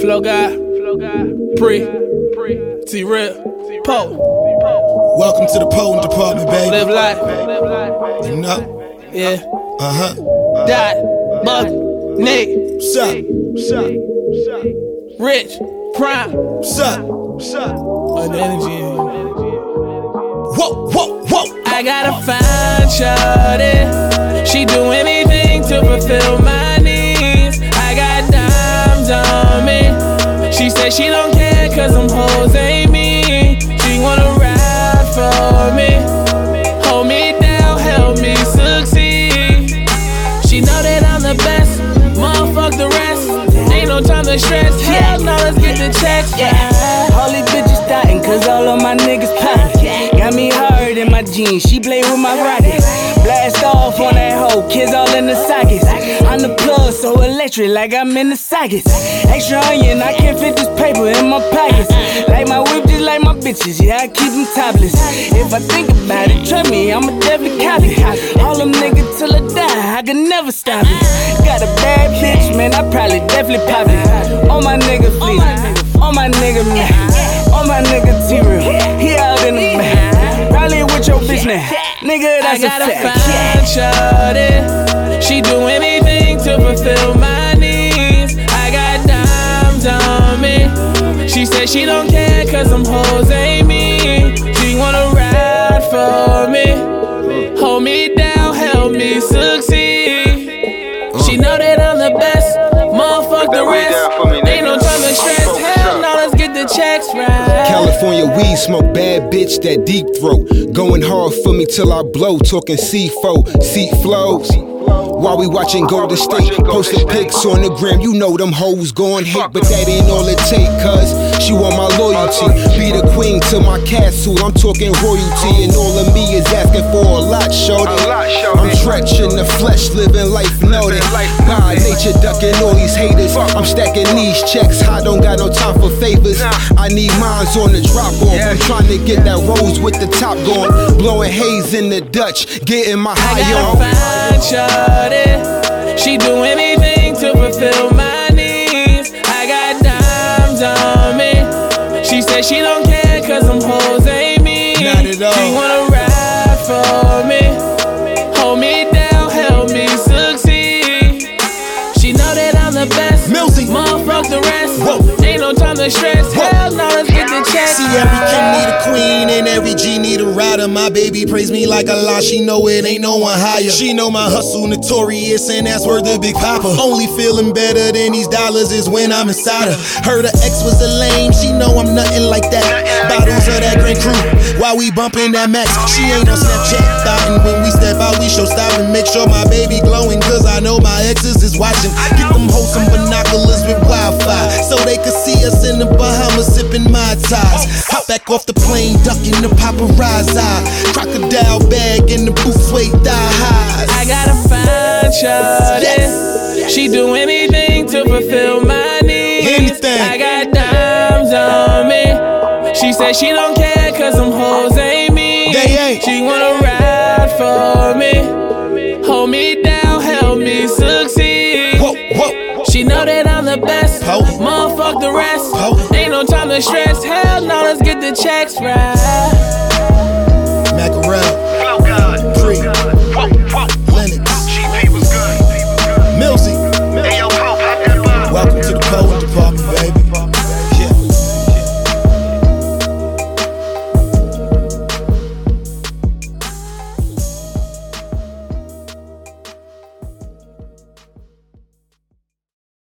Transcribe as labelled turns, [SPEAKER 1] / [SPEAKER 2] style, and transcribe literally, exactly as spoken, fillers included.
[SPEAKER 1] Flow guy, Pre, T-Rip, Poe.
[SPEAKER 2] Welcome to the Poe department, baby.
[SPEAKER 1] Live life.
[SPEAKER 2] You know?
[SPEAKER 1] Yeah.
[SPEAKER 2] Uh-huh.
[SPEAKER 1] Dot, Buck, Nick,
[SPEAKER 2] What's up? What's up? What's up?
[SPEAKER 1] Rich, Prime.
[SPEAKER 2] What's up? What's up?
[SPEAKER 1] What the energy?
[SPEAKER 2] Whoa, whoa, whoa.
[SPEAKER 1] I gotta find shawty. She do anything to fulfill my needs. I got dimes on me. She said she don't care cause them hoes ain't me. She wanna ride for me, hold me down, help me succeed. She know that I'm the best, motherfuck the rest. Ain't no time to stress, hell no, let's get the checks.
[SPEAKER 3] Yeah, all these bitches starting cause all of my niggas poppin'. Got me hard in my jeans, she play with my rockets. Blast off on that hoe, kids all in the sockets. I'm the plug, so electric like I'm in the sockets. Extra onion, I can't fit this paper in my pockets. Like my whip, just like my bitches, yeah, I keep them topless. If I think about it, trust me, I'ma definitely copy. All them niggas till I die, I can never stop it. Got a bad bitch, man, I probably definitely pop it. On my nigga fleet, on my nigga man, on my nigga T-Real, he out in the back. Probably with your bitch now, nigga, that's a fact.
[SPEAKER 1] I gotta find shawty. She do anything to fulfill my needs. I got dimes on me. She said she don't care cause them hoes ain't me. She wanna ride for me, hold me down, help me succeed. She know that I'm the best, motherfuck the rest. Ain't no time to stress, hell no, let's get the checks right.
[SPEAKER 2] California weed smoke, bad bitch, that deep throat. Going hard for me till I blow, talking C four, seat flows. While we watching Golden State, posted pics on the gram, you know them hoes gon' hate, but that ain't all it take, cuz she want my loyalty. Be the queen to my castle, I'm talking royalty, and all of me is asking for a lot, shorty. I'm Tretch in the flesh, living life noted. By nature, ducking all these haters. I'm stacking these checks, I don't got no time for favors. I need mines on the drop off, I'm trying to get that rose with the top going. Blowing haze in the Dutch, getting my high on.
[SPEAKER 1] Shawty, she do anything to fulfill my needs. I got dimes on me. She said she don't care cause them hoes ain't me.
[SPEAKER 2] Not at all.
[SPEAKER 1] She wanna ride for me, hold me down, help me succeed. She know that I'm the best,
[SPEAKER 2] Milsy.
[SPEAKER 1] motherfuck the rest.
[SPEAKER 2] Whoa.
[SPEAKER 1] Ain't no time to stress,
[SPEAKER 2] Whoa.
[SPEAKER 1] hell no, let's get the checks.
[SPEAKER 2] See, every king need a queen and every G need a rider. My baby praise me like Allah, she know it ain't no one higher. She know my hustle notorious and that's worth a big papa. Only feeling better than these dollars is when I'm inside her. Heard her ex was a lame, she know I'm nothing like that. Bottles of that Grand Cru while we bumping that Max. She ain't on Snapchat thottin'. When we step out we show stop and make sure my baby glowing, cause I know my exes is watching. Get them hoes some binoculars with Wi-Fi so they can see us in the Bahamas sipping Mai Tais. Hop back off the plane, ducking the paparazzi. Crocodile bag in the booth, suede thigh highs.
[SPEAKER 1] I gotta find shawty. Yes. She do anything to fulfill my needs.
[SPEAKER 2] Anything.
[SPEAKER 1] I got dimes on me. She said she don't care cause them hoes ain't me.
[SPEAKER 2] They ain't.
[SPEAKER 1] She wanna ride for me, hold me down, help me succeed.
[SPEAKER 2] Whoa, whoa.
[SPEAKER 1] She know that I'm the best,
[SPEAKER 2] Poe.
[SPEAKER 1] motherfuck the rest.
[SPEAKER 2] Poe.
[SPEAKER 1] Ain't no time to stress, hell no, let's get the checks right.
[SPEAKER 2] Macarel, Pre.